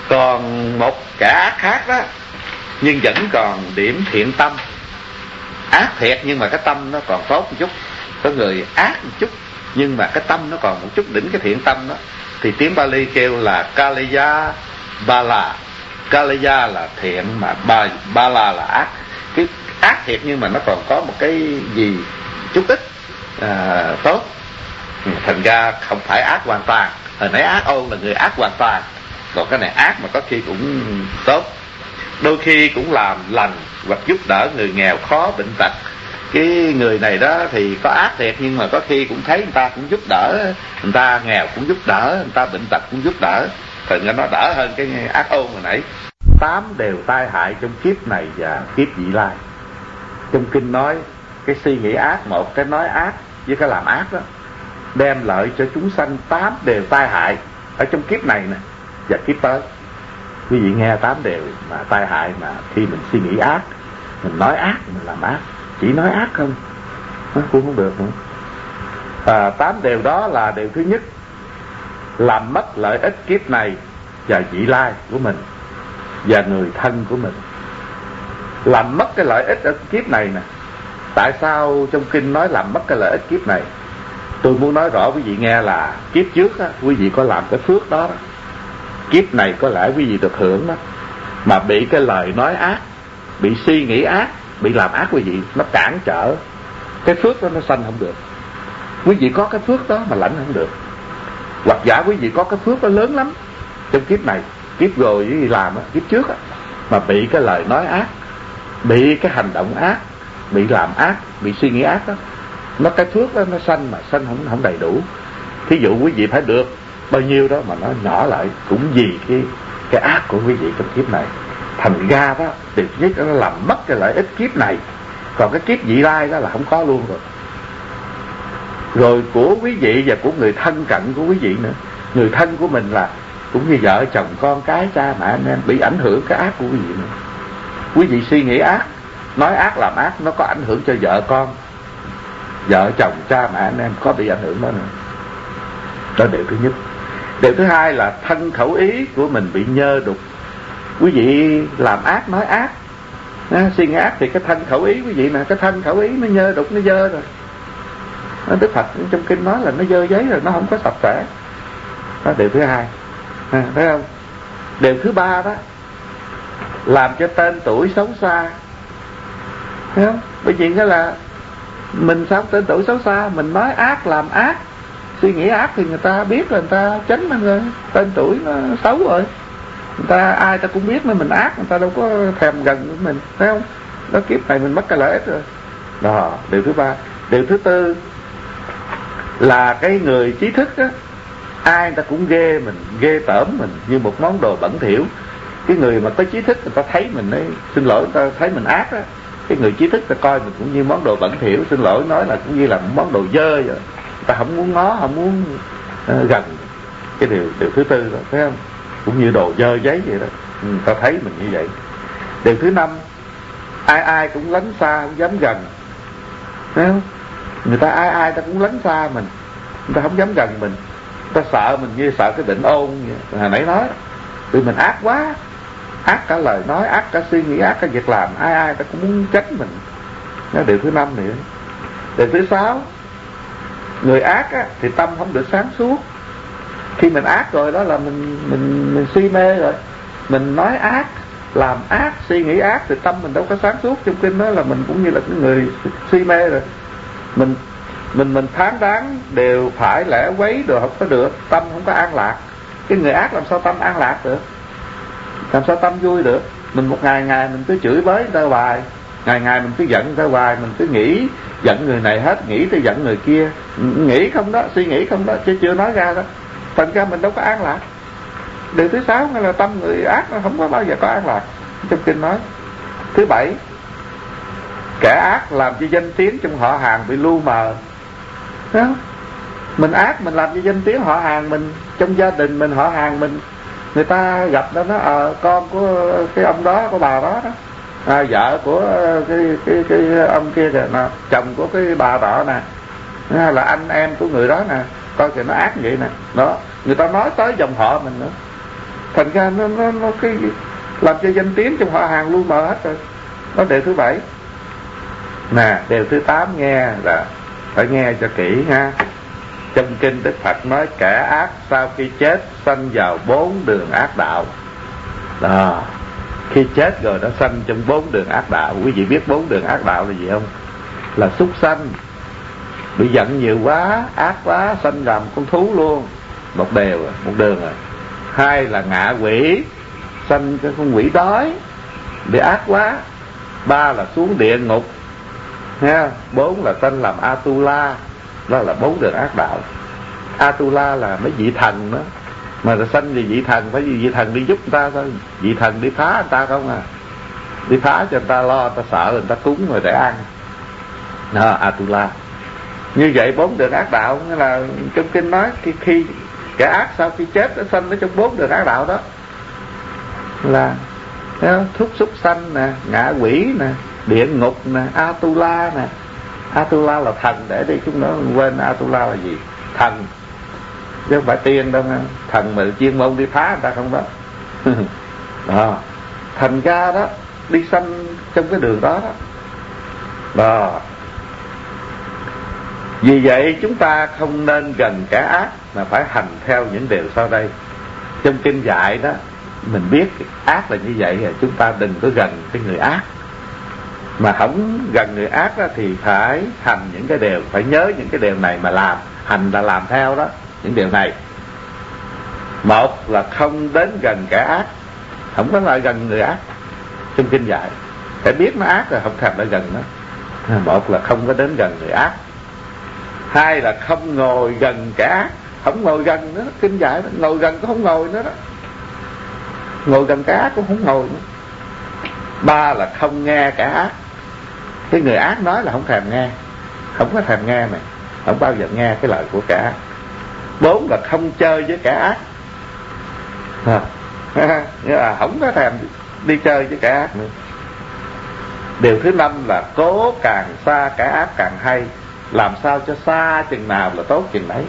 Còn một kẻ ác khác đó, nhưng vẫn còn điểm thiện tâm. Ác thiệt nhưng mà cái tâm nó còn tốt một chút. Có người ác một chút nhưng mà cái tâm nó còn một chút đỉnh cái thiện tâm đó, thì tiếng Pali kêu là Kalaya Bala. Kalaya là thiện mà Bala là ác. Cái ác thiệt nhưng mà nó còn có một cái gì chút ít tốt. Thành ra không phải ác hoàn toàn. Hồi nãy ác ôn là người ác hoàn toàn, còn cái này ác mà có khi cũng tốt. Đôi khi cũng làm lành hoặc giúp đỡ người nghèo khó bệnh tật. Cái người này đó thì có ác thiệt nhưng mà có khi cũng thấy người ta cũng giúp đỡ, người ta nghèo cũng giúp đỡ, người ta bệnh tật cũng giúp đỡ, thì nó đỡ hơn cái ác ôn hồi nãy. 8 đều tai hại trong kiếp này và kiếp vị lai. Trong kinh nói cái suy nghĩ ác một, cái nói ác với cái làm ác đó đem lợi cho chúng sanh 8 đều tai hại ở trong kiếp này nè và kiếp tới. Quý vị nghe 8 đều mà tai hại mà khi mình suy nghĩ ác, mình nói ác, mình làm ác. Chỉ nói ác không nó cũng không được nữa. 8 điều đó là điều thứ nhất, làm mất lợi ích kiếp này và vị lai của mình và người thân của mình. Làm mất cái lợi ích ở kiếp này nè. Tại sao trong kinh nói làm mất cái lợi ích kiếp này? Tôi muốn nói rõ quý vị nghe là kiếp trước á, quý vị có làm cái phước đó, kiếp này có lẽ quý vị được hưởng đó, mà bị cái lời nói ác, bị suy nghĩ ác, bị làm ác quý vị, nó cản trở cái phước đó, nó sanh không được. Quý vị có cái phước đó mà lãnh không được. Hoặc giả quý vị có cái phước đó lớn lắm trong kiếp này, kiếp rồi quý vị làm kiếp trước á, mà bị cái lời nói ác, bị cái hành động ác, bị làm ác, bị suy nghĩ ác đó, nó cái phước đó nó sanh mà sanh không đầy đủ. Thí dụ quý vị phải được bao nhiêu đó mà nó nhỏ lại cũng vì cái ác của quý vị trong kiếp này. Thành ra đó, điều nhất nó làm mất cái lợi ích kiếp này, còn cái kiếp vị lai đó là không có luôn rồi. Rồi của quý vị và của người thân cận của quý vị nữa. Người thân của mình là cũng như vợ chồng con cái cha mẹ anh em bị ảnh hưởng cái ác của quý vị nữa. Quý vị suy nghĩ ác, nói ác làm ác, nó có ảnh hưởng cho vợ con, vợ chồng cha mẹ anh em có bị ảnh hưởng đó nữa. Đó điều thứ nhất. Điều thứ hai là thân khẩu ý của mình bị nhơ đục. Quý vị làm ác, nói ác, suy nghĩ ác thì cái thân khẩu ý quý vị nè, cái thân khẩu ý nó nhơ đục, nó dơ rồi. Đức Phật trong kinh nói là nó dơ giấy rồi, nó không có sạch sẽ. Đó điều thứ hai, thấy không? Điều thứ ba đó, làm cho tên tuổi xấu xa, thấy không? Bởi vì cái là mình sao tên tuổi xấu xa, mình nói ác, làm ác, suy nghĩ ác thì người ta biết rồi, người ta tránh mình rồi, tên tuổi nó xấu rồi. Người ta ai ta cũng biết mình ác, người ta đâu có thèm gần với mình, thấy không? Đó, kiếp này mình mất cái lợi ích rồi. Đó, điều thứ ba. Điều thứ tư là cái người trí thức á, ai người ta cũng ghê mình, ghê tởm mình như một món đồ bẩn thỉu. Cái người mà có trí thức người ta thấy mình ấy, xin lỗi, người ta thấy mình ác á, cái người trí thức ta coi mình cũng như món đồ bẩn thỉu, xin lỗi nói là cũng như là một món đồ dơ vậy. Người ta không muốn ngó, không muốn gần. Cái điều thứ tư đó, thấy không? Cũng như đồ dơ giấy vậy đó, người ta thấy mình như vậy. Điều thứ năm, ai cũng lánh xa, không dám gần, thấy không? Người ta ai ta cũng lánh xa mình, người ta không dám gần mình, người ta sợ mình như sợ cái định ôn vậy. Hồi nãy nói vì mình ác quá, ác cả lời nói, ác cả suy nghĩ, ác cả việc làm, ai ta cũng muốn tránh mình. Đó điều thứ năm nữa. Điều thứ sáu, người ác á, thì tâm không được sáng suốt. Khi mình ác rồi đó là mình si mê rồi, mình nói ác, làm ác, suy nghĩ ác thì tâm mình đâu có sáng suốt. Trong kinh nói là mình cũng như là cái người si mê rồi. Mình phán đoán đều phải lẽ quấy đồ không có được, tâm không có an lạc. Cái người ác làm sao tâm an lạc được, làm sao tâm vui được? Mình một ngày mình cứ chửi bới người ta hoài, ngày mình cứ giận người ta hoài, mình cứ nghĩ giận người này hết, nghĩ tới giận người kia, nghĩ không đó, suy nghĩ không đó, chứ chưa nói ra đó. Thành ra mình đâu có an lạc. Điều thứ sáu là tâm người ác nó không có bao giờ có an lạc, trong kinh nói. Thứ bảy, kẻ ác làm cho danh tiếng trong họ hàng bị lu mờ. Thấy không? Mình ác, mình làm cho danh tiếng họ hàng mình, trong gia đình mình, họ hàng mình, người ta gặp nó con của cái ông đó, của bà đó đó, vợ của cái ông kia kìa nè, chồng của cái bà đó nè, là anh em của người đó nè, coi kìa nó ác vậy nè. Đó, người ta nói tới dòng họ mình nữa. Thành ra nó cái làm cho danh tiếng trong họ hàng lu mờ hết rồi. Đó điều thứ 7. Nè, điều thứ 8 nghe là phải nghe cho kỹ ha. Trong kinh Đức Phật nói kẻ ác sau khi chết sanh vào 4 đường ác đạo. Đó, khi chết rồi nó sanh trong 4 đường ác đạo. Quý vị biết 4 đường ác đạo là gì không? Là súc sanh, bị giận nhiều quá, ác quá, sanh làm con thú luôn. Một đường rồi. 2 là ngạ quỷ, sanh cái con quỷ đói, bị ác quá. 3 là xuống địa ngục ha. 4 là sanh làm Atula. Đó là 4 đường ác đạo. Atula là mấy vị thần đó. Mà là sanh vì vị thần, phải vì vị thần đi giúp người ta thôi. Vị thần đi phá người ta không à. Đi phá cho người ta lo, người ta sợ, người ta cúng rồi để ăn. Đó, Atula. Như vậy 4 đường ác đạo, nghĩa là trong kinh nói khi kẻ ác sau khi chết nó sanh ở trong 4 đường ác đạo đó. Là thúc súc sanh nè, ngạ quỷ nè, địa ngục nè, Atula nè. Atula là thần, để đi chúng nó quên Atula là gì? Thần, chứ không phải tiên đâu nha. Thần mà chuyên môn đi phá người ta không đó. Đó. Thành ra đó, đi sanh trong cái đường đó đó. Đó. Vì vậy chúng ta không nên gần kẻ ác, mà phải hành theo những điều sau đây. Trong kinh dạy đó, mình biết ác là như vậy, chúng ta đừng có gần cái người ác. Mà không gần người ác đó thì phải hành những cái điều, phải nhớ những cái điều này mà làm. Hành là làm theo đó, những điều này. Một là không đến gần kẻ ác, không có lại gần người ác. Trong kinh dạy phải biết nó ác rồi không thèm lại gần nó. Một là không có đến gần người ác. 2 là không ngồi gần kẻ ác, không ngồi gần nữa. Kinh dạy đó, ngồi gần cũng không ngồi nữa đó. Ngồi gần kẻ ác cũng không ngồi nữa. 3 là không nghe kẻ ác. Cái người ác nói là không thèm nghe, không có thèm nghe này, không bao giờ nghe cái lời của kẻ ác. 4 là không chơi với kẻ ác. Nghĩa là không có thèm đi chơi với kẻ ác nữa. Điều thứ 5 là cố càng xa kẻ ác càng hay. Làm sao cho xa chừng nào là tốt chừng đấy.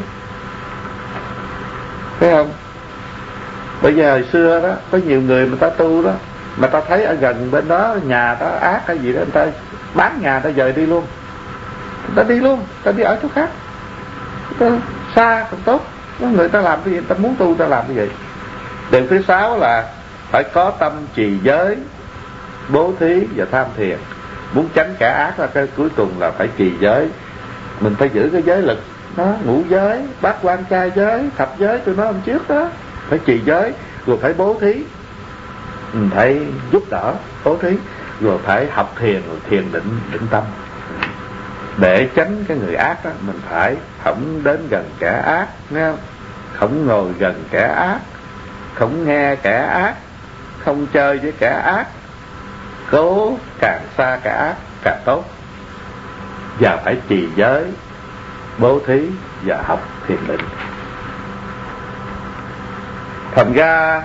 Thấy không? Bây giờ hồi xưa đó, có nhiều người mà ta tu đó, mà ta thấy ở gần bên đó nhà ta ác hay gì đó, người ta bán nhà ta dời đi luôn. Ta đi luôn, ta đi ở chỗ khác. Ta xa còn tốt. Người ta làm cái gì, ta muốn tu ta làm cái gì. Điều thứ 6 là phải có tâm trì giới, bố thí và tham thiền. Muốn tránh kẻ ác là cái cuối cùng là phải trì giới. Mình phải giữ cái giới lực đó, ngũ giới, bát quan trai giới, thập giới tụi nó hôm trước đó. Phải trì giới, rồi phải bố thí, mình phải giúp đỡ, bố thí, rồi phải học thiền, rồi thiền định tâm. Để tránh cái người ác đó, mình phải không đến gần kẻ ác, nghe không? Không ngồi gần kẻ ác, không nghe kẻ ác, không chơi với kẻ ác. Cố càng xa kẻ ác càng tốt. Và phải trì giới, bố thí và học thiền định. Thành ra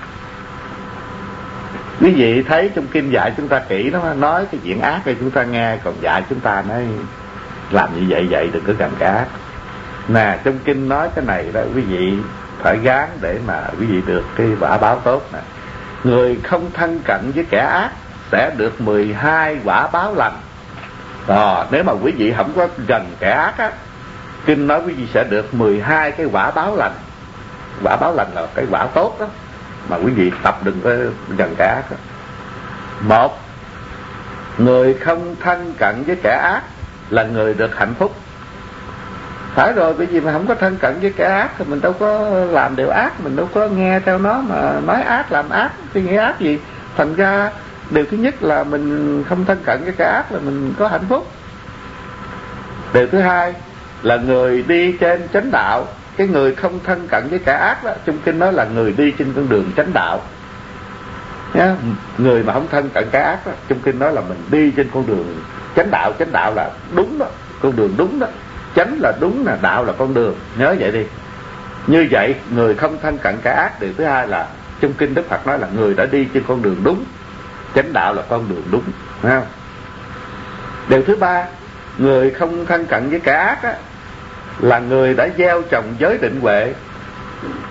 quý vị thấy trong kinh dạy chúng ta kỹ, nó nói cái chuyện ác thì chúng ta nghe, còn dạy chúng ta nói làm như vậy đừng có gần kẻ ác. Nè, trong kinh nói cái này đó, quý vị phải gán để mà quý vị được cái quả báo tốt nè. Người không thân cận với kẻ ác sẽ được 12 quả báo lành. Nếu mà quý vị không có gần kẻ ác á, kinh nói quý vị sẽ được 12 cái quả báo lành. Quả báo lành là cái quả tốt đó, mà quý vị tập đừng có gần kẻ ác đó. 1. Người không thân cận với kẻ ác là người được hạnh phúc. Phải rồi, bởi vì mà không có thân cận với kẻ ác thì mình đâu có làm điều ác, mình đâu có nghe theo nó mà nói ác, làm ác, suy nghĩ ác gì. Thành ra điều thứ nhất là mình không thân cận với kẻ ác là mình có hạnh phúc. Điều thứ hai là người đi trên chánh đạo. Cái người không thân cận với kẻ ác đó, trong kinh nói là người đi trên con đường chánh đạo. Nhá, người mà không thân cận kẻ ác đó, trong kinh nói là mình đi trên con đường chánh đạo. Chánh đạo là đúng đó, con đường đúng đó. Chánh là đúng, là đạo là con đường, nhớ vậy đi. Như vậy người không thân cận kẻ ác. Điều thứ hai là trong kinh Đức Phật nói là người đã đi trên con đường đúng. Chánh đạo là con đường đúng, phải không? Điều thứ ba, người không thân cận với kẻ ác á, là người đã gieo trồng giới định huệ.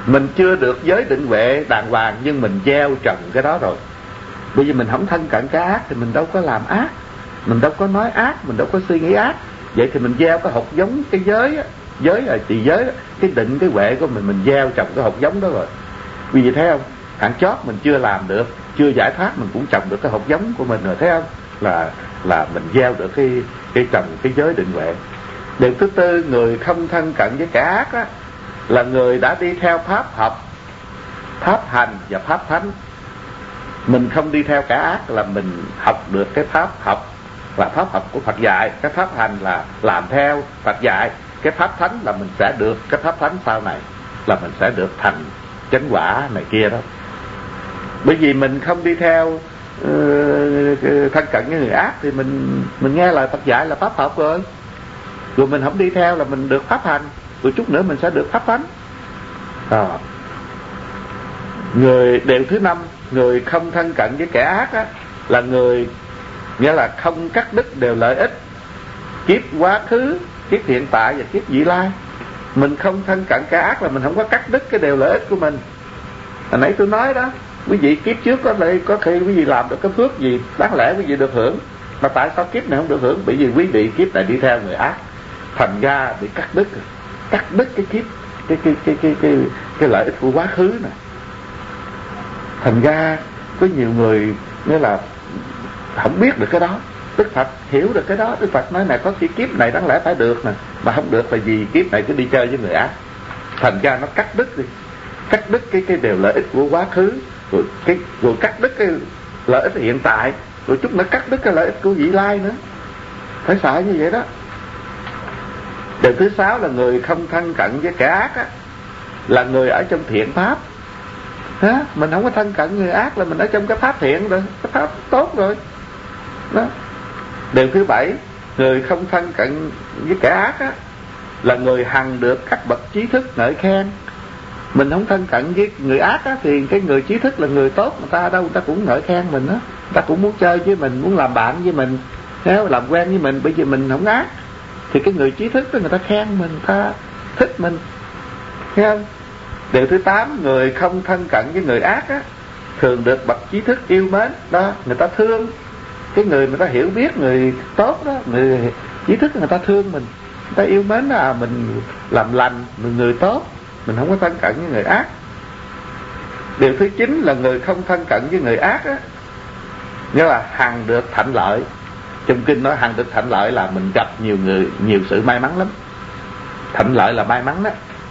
Mình chưa được giới định huệ đàng hoàng, nhưng mình gieo trồng cái đó rồi. Bởi vì mình không thân cận cái ác thì mình đâu có làm ác, mình đâu có nói ác, mình đâu có suy nghĩ ác. Vậy thì mình gieo cái hột giống cái giới á, giới là thì giới cái định cái huệ của mình gieo trồng cái hột giống đó rồi. Vì vậy thấy không, hạn chót mình chưa làm được, chưa giải thoát, mình cũng trồng được cái hột giống của mình rồi, thấy không, là mình gieo được cái trồng cái giới định huệ. Điều thứ tư, người không thân cận với kẻ ác á, là người đã đi theo pháp học, pháp hành và pháp thánh. Mình không đi theo kẻ ác là mình học được cái pháp học, là pháp học của Phật dạy. Cái pháp hành là làm theo Phật dạy. Cái pháp thánh là mình sẽ được cái pháp thánh sau này, là mình sẽ được thành chánh quả này kia đó. Bởi vì mình không đi theo thân cận với người ác thì mình nghe lời Phật dạy là pháp học rồi. Rồi mình không đi theo là mình được pháp hành, rồi chút nữa mình sẽ được pháp thánh. Người điều thứ năm, người không thân cận với kẻ ác á, là người nghĩa là không cắt đứt đều lợi ích kiếp quá khứ, kiếp hiện tại và kiếp vị lai. Mình không thân cận kẻ ác là mình không có cắt đứt cái đều lợi ích của mình. Hồi nãy tôi nói đó, quý vị kiếp trước có khi quý vị làm được cái phước gì đáng lẽ quý vị được hưởng, mà tại sao kiếp này không được hưởng? Bởi vì quý vị kiếp này đi theo người ác, thành ra bị cắt đứt cái kiếp cái lợi ích của quá khứ này. Thành ra có nhiều người nghĩa là không biết được cái đó. Đức Phật hiểu được cái đó. Đức Phật nói này, có khi kiếp này đáng lẽ phải được nè, mà không được là vì kiếp này cứ đi chơi với người ác. Thành ra nó cắt đứt đi, cắt đứt cái đều lợi ích của quá khứ, rồi cắt đứt cái lợi ích hiện tại, rồi chút nữa cắt đứt cái lợi ích của vị lai nữa. Phải sợ như vậy đó. Điều thứ sáu là người không thân cận với kẻ ác á, là người ở trong thiện pháp. Mình không có thân cận người ác là mình ở trong cái pháp thiện rồi, cái pháp tốt rồi đó. Điều thứ bảy, người không thân cận với kẻ ác á, là người hằng được các bậc trí thức ngợi khen. Mình không thân cận với người ác á, thì cái người trí thức là người tốt, người ta đâu người ta cũng ngợi khen mình á, người ta cũng muốn chơi với mình, muốn làm bạn với mình, làm quen với mình, bởi vì mình không ác. Thì cái người trí thức đó người ta khen mình, người ta thích mình, thấy không? Điều thứ 8, người không thân cận với người ác á, thường được bậc trí thức yêu mến đó, người ta thương. Cái người ta hiểu biết, người tốt đó, người trí thức người ta thương mình, người ta yêu mến là mình làm lành, mình người tốt, mình không có thân cận với người ác. Điều thứ 9 là người không thân cận với người ác á, nghĩa là hằng được thạnh lợi. Trong kinh nói hằng được thạnh lợi là mình gặp nhiều sự may mắn lắm. Thạnh lợi là may mắn đó.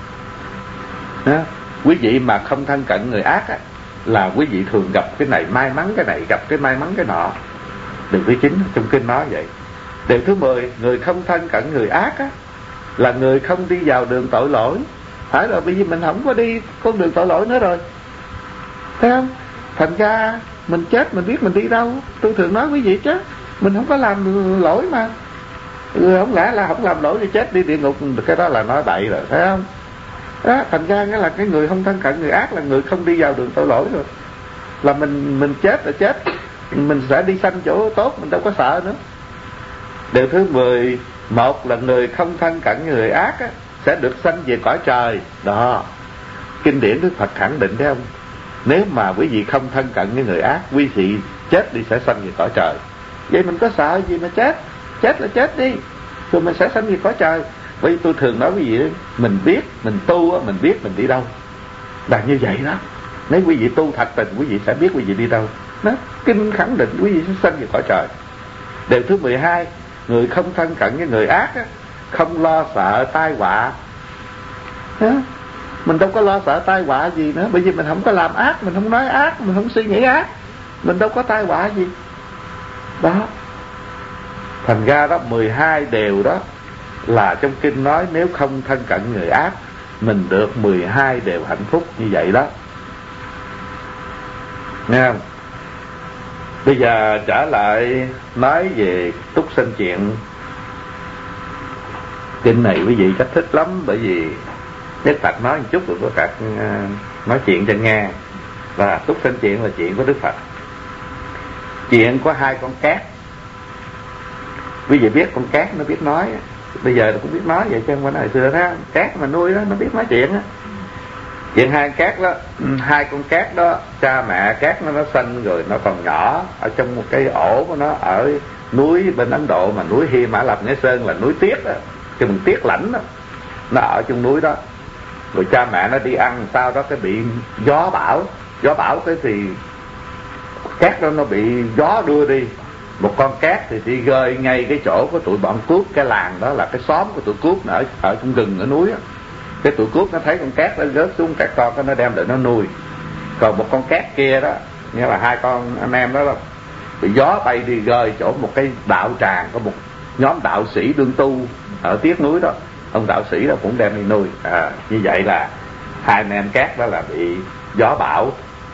Quý vị mà không thân cận người ác á, là quý vị thường gặp cái này may mắn cái này, gặp cái may mắn cái nọ. Điều thứ 9 trong kinh nói vậy. Điều thứ 10, người không thân cận người ác á, là người không đi vào đường tội lỗi. Phải rồi, bởi vì mình không có đi con đường tội lỗi nữa rồi, thấy không? Thành ra mình chết mình biết mình đi đâu. Tôi thường nói quý vị chứ, mình không có làm lỗi mà. Không lẽ là không làm lỗi thì chết đi địa ngục, cái đó là nói bậy rồi, thấy không? Đó, thành ra nghĩa là cái người không thân cận người ác là người không đi vào đường tội lỗi rồi. Là mình chết là chết, mình sẽ đi sanh chỗ tốt, mình đâu có sợ nữa. Điều thứ 11 là người không thân cận người ác á, sẽ được sanh về cõi trời. Đó, kinh điển Đức Phật khẳng định thấy không? Nếu mà quý vị không thân cận với người ác, quý vị chết đi sẽ sanh về cõi trời. Vậy mình có sợ gì mà chết? Chết là chết đi, rồi mình sẽ sanh về cõi trời. Bởi vì tôi thường nói quý vị, mình biết, mình tu á, mình biết mình đi đâu. Là như vậy đó. Nếu quý vị tu thật tình, quý vị sẽ biết quý vị đi đâu. Đó, kinh khẳng định quý vị sẽ sanh về cõi trời. Điều thứ 12, người không thân cận với người ác á, không lo sợ tai họa. Mình đâu có lo sợ tai họa gì nữa, bởi vì mình không có làm ác, mình không nói ác, mình không suy nghĩ ác, mình đâu có tai họa gì. Đó. Thành ra đó 12 điều đó là trong kinh nói nếu không thân cận người ác, mình được 12 điều hạnh phúc như vậy đó. Nghe không? Bây giờ trở lại nói về túc sanh chuyện. Kinh này quý vị chắc thích lắm, bởi vì Đức Phật nói một chút rồi có cả nói chuyện cho nghe. Và túc sanh chuyện là chuyện của Đức Phật. Chuyện có 2 con cát. Quý vị biết con cát nó biết nói, bây giờ nó cũng biết nói vậy chứ không phải hồi xưa đó. Cát mà nuôi đó nó biết nói chuyện á. Chuyện hai cát đó, hai con cát đó, cha mẹ cát nó sinh rồi nó còn nhỏ ở trong một cái ổ của nó ở núi bên Ấn Độ, mà núi Hy Mã Lạp Nghệ Sơn là núi tuyết đó, cái mình tuyết lãnh đó, nó ở trong núi đó. Rồi cha mẹ nó đi ăn, sau đó cái bị gió bão cái thì cát đó nó bị gió đưa đi. Một con cát thì đi rơi ngay cái chỗ của tụi bọn cướp, cái làng đó là cái xóm của tụi cướp ở trong rừng ở núi đó. Cái tụi cướp nó thấy con cát nó rớt xuống, các con nó đem để nó nuôi. Còn một con cát kia đó, nghĩa là hai con anh em đó bị gió bay đi rơi chỗ một cái đạo tràng, có một nhóm đạo sĩ đương tu ở tiếc núi đó, ông đạo sĩ đó cũng đem đi nuôi. Như vậy là hai anh em cát đó là bị gió bão,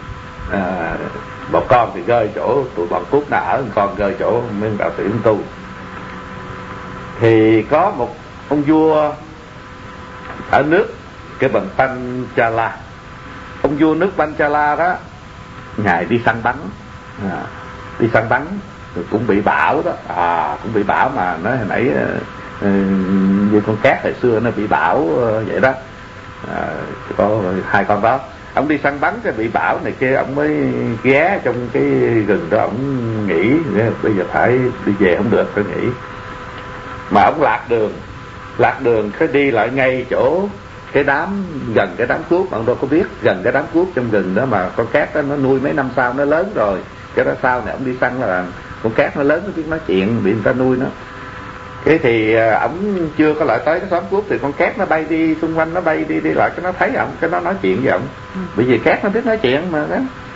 một con thì rơi chỗ tụi bọn cướp nó ở, một con rơi chỗ mấy đạo sĩ đương tu. Thì có một ông vua ở nước cái bần Panchala, ông vua nước Panchala đó, ngài đi săn bắn rồi cũng bị bão đó, cũng bị bão, mà nói hồi nãy như con cát hồi xưa nó bị bão vậy đó. Có hai con đó, ông đi săn bắn cái bị bão này kia, ông mới ghé trong cái rừng đó, ông nghĩ bây giờ phải đi về không được, phải nghỉ. Mà ông lạc đường cái đi lại ngay chỗ cái đám, gần cái đám cuốc, bạn đâu có biết gần cái đám cuốc trong rừng đó mà con cát đó nó nuôi mấy năm sau nó lớn rồi. Cái đó sau này ông đi săn là con cát nó lớn, nó biết nói chuyện, bị người ta nuôi nó. Cái thì ổng chưa có lại tới cái xóm cuốc thì con cát nó bay đi xung quanh, nó bay đi lại, cái nó thấy ổng, cái nó nói chuyện với ổng. Bởi vì cát nó biết nói chuyện mà đó.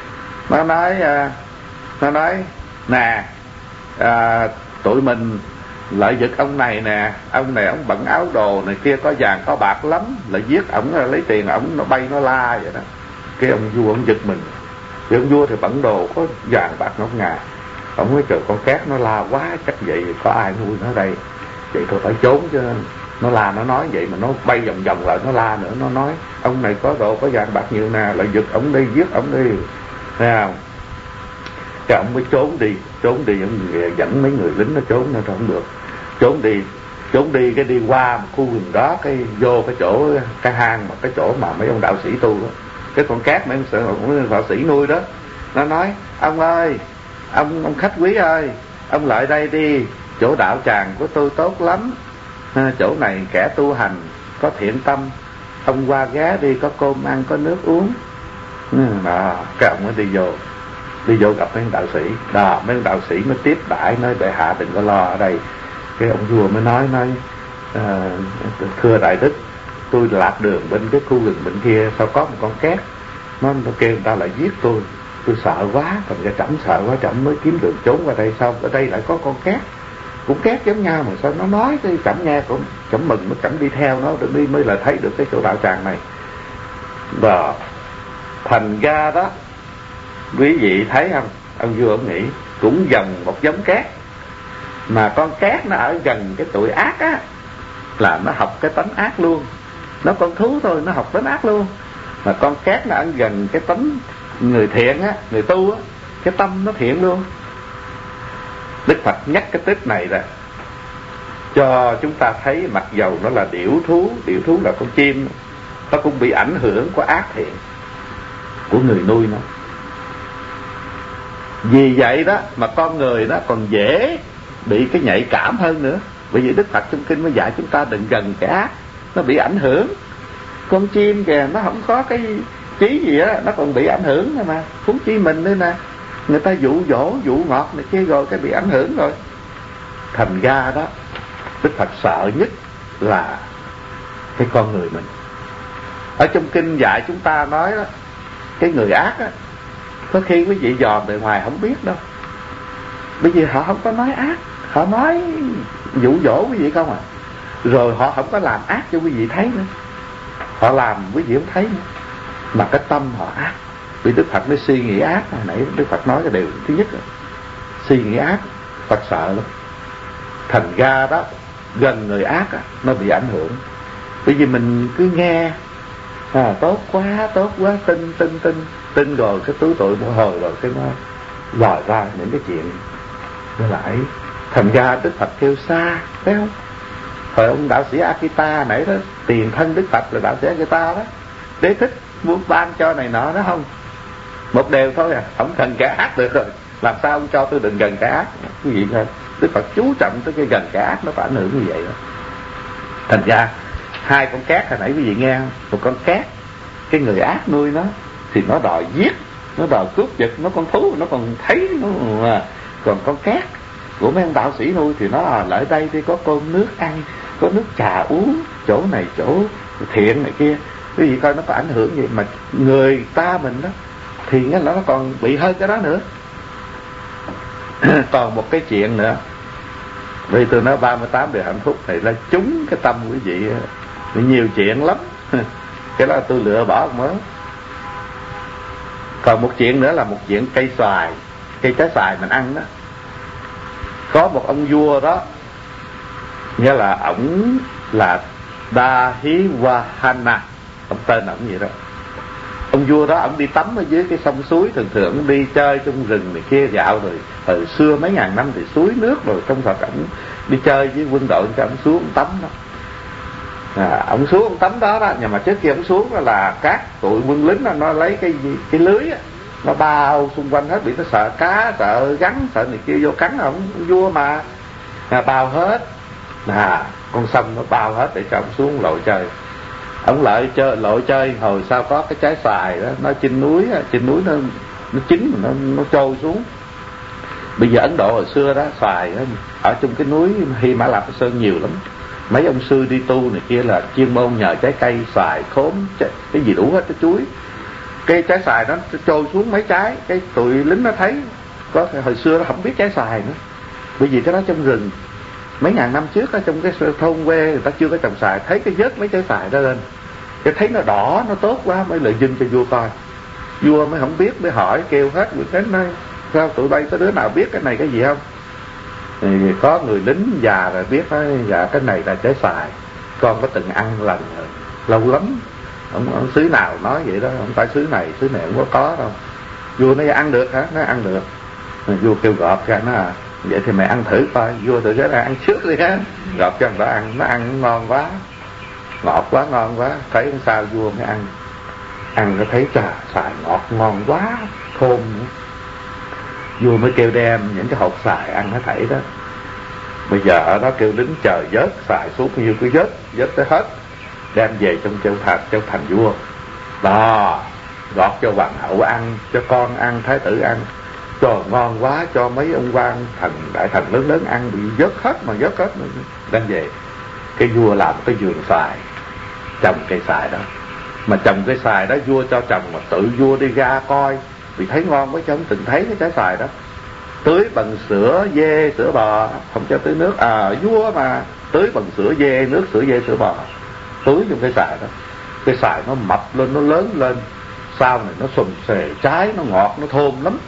Nó nói nè, tụi mình lại giật ông này nè, ông này ông bận áo đồ này kia, có vàng có bạc lắm, lại giết ổng, lấy tiền ổng, nó bay nó la vậy đó. Cái ông vua ông giật mình, thì ông vua thì bận đồ có vàng bạc ngọc ngà, ông mới trời con cát nó la quá, chắc vậy có ai nuôi nó đây, vậy tôi phải trốn chứ. Nó la nó nói vậy mà nó bay vòng vòng lại nó la nữa, nó nói ông này có đồ có vàng bạc nhiều nè, lại giật ổng đi, giết ổng đi, thấy không? Cái ông mới trốn đi, ông dẫn mấy người lính nó trốn, nó không được, trốn đi cái đi qua một khu rừng đó, cái vô cái chỗ cái hang, mà cái chỗ mà mấy ông đạo sĩ tu đó, cái con cát mấy ông đạo sĩ nuôi đó, nó nói ông ơi, ông khách quý ơi, ông lại đây đi, chỗ đạo tràng của tôi tốt lắm, chỗ này kẻ tu hành có thiện tâm, ông qua ghé đi, có cơm ăn có nước uống. Cái ông mới đi vô gặp mấy ông đạo sĩ đó, mấy ông đạo sĩ mới tiếp đãi, nói bệ hạ đừng có lo ở đây. Cái ông vua mới nói thưa đại đức, tôi lạc đường bên cái khu rừng bên kia, sao có một con cát nó kêu người ta lại giết tôi sợ quá, thành ra trẫm sợ quá, trẫm mới kiếm đường trốn qua đây. Sao ở đây lại có con cát, cũng cát giống nhau mà sao nó nói cái trẫm nghe, cũng trẫm mừng, mới trẫm đi theo nó đi mới là thấy được cái chỗ đạo tràng này đó. Thành ra đó quý vị thấy không, ông vua ông nghĩ cũng dòng một giống cát, mà con cát nó ở gần cái tụi ác á, là nó học cái tánh ác luôn. Nó con thú thôi, nó học tánh ác luôn. Mà con cát nó ở gần cái tánh người thiện á, người tu á, cái tâm nó thiện luôn. Đức Phật nhắc cái tích này ra cho chúng ta thấy, mặc dầu nó là điểu thú là con chim, nó cũng bị ảnh hưởng của ác thiện của người nuôi nó. Vì vậy đó mà con người đó còn dễ bị cái nhạy cảm hơn nữa. Bởi vì Đức Phật trong kinh mới dạy chúng ta đừng gần cái ác, nó bị ảnh hưởng. Con chim kìa, nó không có cái trí gì á, nó còn bị ảnh hưởng thôi mà, huống chi mình nữa nè. Người ta dụ dỗ, dụ ngọt này kia rồi cái bị ảnh hưởng rồi. Thành ra đó Đức Phật sợ nhất là cái con người mình. Ở trong kinh dạy chúng ta nói đó, cái người ác á, có khi quý vị dòm bề ngoài không biết đâu, bởi vì họ không có nói ác, họ nói dụ dỗ quý vị không à. Rồi họ không có làm ác cho quý vị thấy nữa, họ làm quý vị không thấy nữa, mà cái tâm họ ác. Vì Đức Phật mới suy nghĩ ác. Hồi nãy Đức Phật nói cái điều thứ nhất là suy nghĩ ác, Phật sợ lắm. Thành ra đó gần người ác á, nó bị ảnh hưởng. Bởi vì mình cứ nghe tốt quá, tin rồi cái tứ tội một hồi rồi cái nó lòi ra những cái chuyện nó lại. Thành ra Đức Phật kêu xa, thấy không? Hồi ông đạo sĩ Akita nãy đó, tiền thân Đức Phật là đạo sĩ Akita đó, Đế Thích muốn ban cho này nọ đó không. Một điều thôi à, không cần cái ác được rồi, làm sao ông cho tôi đừng gần cái ác. Quý vị thôi, Đức Phật chú trọng tới cái gần cái ác, nó có ảnh hưởng như vậy đó. Thành ra hai con cát hồi nãy quý vị nghe, một con cát cái người ác nuôi nó thì nó đòi giết, nó đòi cướp giật, nó con thú nó còn thấy nó. Còn con cát của mấy ông đạo sĩ nuôi thì nó lại đây thì có cơm nước ăn, có nước trà uống, chỗ này chỗ thiện này kia. Quý vị coi nó có ảnh hưởng gì. Mà người ta mình đó thì nó còn bị hơn cái đó nữa. Còn một cái chuyện nữa, vì tôi nói 38 điều hạnh phúc này là trúng cái tâm quý vị, nhiều chuyện lắm. Cái đó tôi lựa bỏ không mới. Còn một chuyện nữa là một chuyện cây xoài, cây trái xoài mình ăn đó. Có một ông vua đó, nghĩa là ổng là Dahivahana, ông tên ổng vậy đó. Ông vua đó ổng đi tắm ở dưới cái sông suối, thường thường ổng đi chơi trong rừng này kia dạo rồi. Hồi xưa mấy ngàn năm thì suối nước rồi, trong Phật ổng đi chơi với quân đội cho ổng xuống ổng tắm đó. Ổng xuống ổng tắm đó đó, nhưng mà trước khi ổng xuống đó là các tụi quân lính nó lấy cái lưới á, nó bao xung quanh hết, bị nó sợ cá, sợ rắn, sợ này kia vô cắn ổng vua mà. Bao hết, con sông nó bao hết để cho ổng xuống lội chơi. Ổng lội chơi hồi sau có cái trái xoài đó, nó trên núi nó chín, nó trôi xuống. Bây giờ Ấn Độ hồi xưa đó, xoài đó, ở trong cái núi Hy Mã Lạp Sơn nhiều lắm. Mấy ông sư đi tu này kia là chuyên môn nhờ trái cây, xoài, khóm, cái gì đủ hết, cái chuối. Cái trái xoài đó trôi xuống mấy trái, cái tụi lính nó thấy, có hồi xưa nó không biết trái xoài nữa, bởi vì cái đó trong rừng. Mấy ngàn năm trước ở trong cái thôn quê người ta chưa có trồng xoài, thấy cái vớt mấy trái xoài đó lên, cái thấy nó đỏ, nó tốt quá, mới lại dâng cho vua coi. Vua mới không biết, mới hỏi kêu hết người đến đây, sao tụi bay có đứa nào biết cái này cái gì không? Thì có người lính già rồi biết nói, dạ cái này là trái xoài, con có từng ăn lần rồi, lâu lắm. Ông xứ nào nói vậy đó, không phải xứ này không có đâu. Vua nói ăn được hả? Nó ăn được. Vua kêu gọt ra, nó vậy thì mày ăn thử coi. Vua tự nói là ăn trước đi ha. Gọt cho người đó ăn, nó ăn ngon quá, ngọt quá, ngon quá. Thấy sao vua mới ăn. Ăn nó thấy trà xoài ngọt ngon quá, thơm nữa. Vua mới kêu đem những cái hột xoài ăn nó thảy đó. Bây giờ ở đó kêu lính chờ vớt xoài xuống, nhiêu cứ vớt tới hết, đem về trong châu thành vua. Đó, gọt cho hoàng hậu ăn, cho con ăn, thái tử ăn. Trời ngon quá, cho mấy ông quan đại thần lớn ăn, bị vớt hết đem về. Cái vua làm cái vườn xoài, trồng cây xoài đó. Mà trồng cây xoài đó vua cho trồng mà tự vua đi ra coi, vì thấy ngon quá chứ không từng thấy cái trái xoài đó. Tưới bằng sữa dê, sữa bò, không cho tưới nước. Vua mà tưới bằng sữa dê, nước sữa dê, sữa bò, tưới trong cái xoài đó. Cái xoài nó mập lên, nó lớn lên, sau này nó sùm xề trái, nó ngọt, nó thơm lắm.